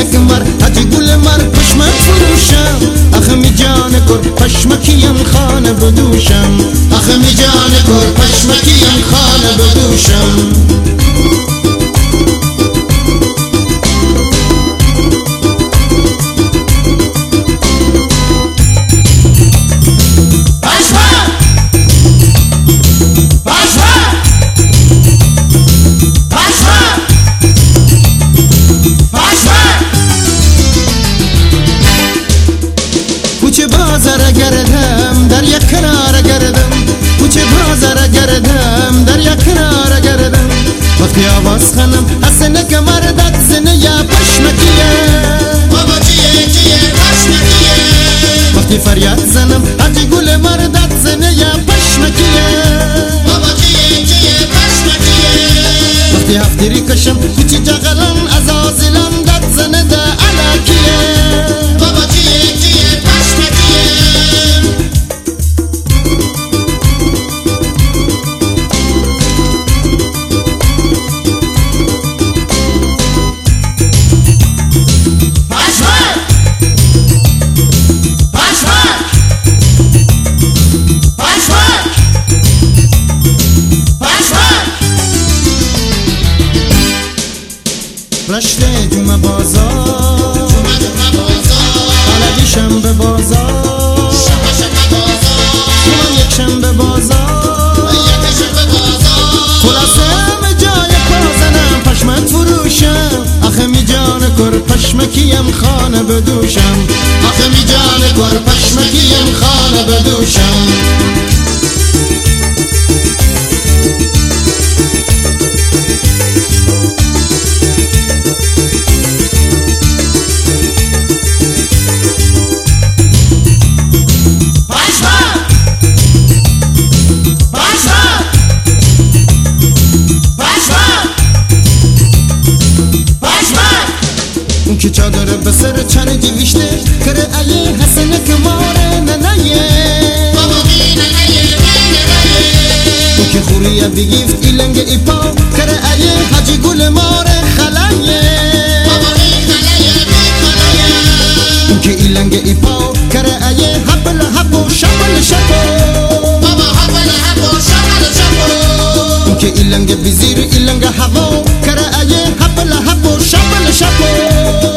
مر حجی گل مر پشمک فروشم آخه می جان کر پشمکیم خانه بدوشم آخه می جان کر پشمکیم خانه بدوشم کوچه بازار گردم در یک کنار گردم کوچه بازار گردم در یک کنار گردم وقتی آواز خانم حسنه که مردت زنه یا پشمکیه بابا چیه پشمکیه وقتی فریاد زنم حجی گل مردت زنه یا پشمکیه بابا چیه پشمکیه وقتی هفتری کشم کوچه جغلم از آزلم دت زنه دا علاکیه بابا چیه رشته جمعه بازار بلدی شنبه بازار من یک شنبه بازار خلاصه همه جای پازنم پشمک فروشم آخه می جان کر پشمکیم خانه بدوشم آخه می جان کر پشمکیم خانه بدوشم اون که چادر به سر چانه دیویشته کره ایه حسنه که ماره ننایه اون که خوریه بگیفت ایلنگ ایپا کره ایه حجی گل ماره خلایه اون که ایلنگ ایپا کره ایه حبل حبو شبل شبو اون که ایلنگ بزیر ایلنگ حبو کره ایه حبل حبو شبل شبو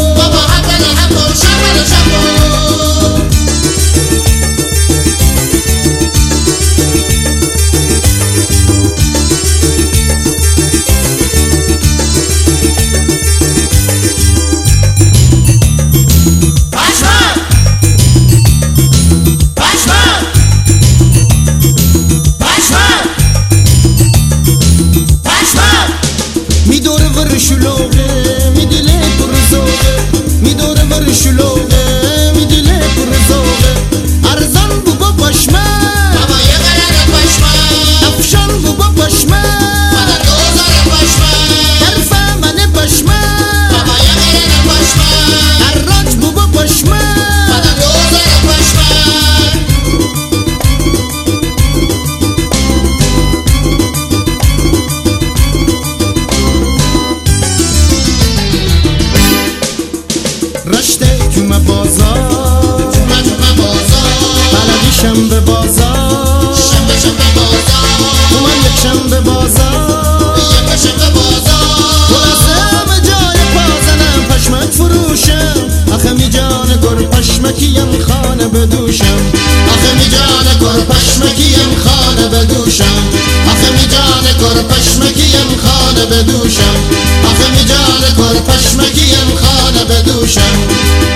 شلوغه می دله پر زوغه می دوره بر شلوغه می دله پر زوغه ارزان بو با پشمه بابا یه قرار پشمه افشان بو با پشمه بابا دوزار پشمه حرفه من پشمه بابا یه قرار پشمه اراج بو با پشمه بابا دوزار پشمه رشته جمعه بازار بلدی شنبه بازار من یک شنبه بازار خلاصه همه جای پازنم پشمک فروشم آخه می جان گر پشمکیم خانه بدوشم آخه می جان گر پشمکیم خانه بدوشم آخه می جان گر پشمکیم خانه بدوشم آخه می جان گر پشمکیم خانه بدوشم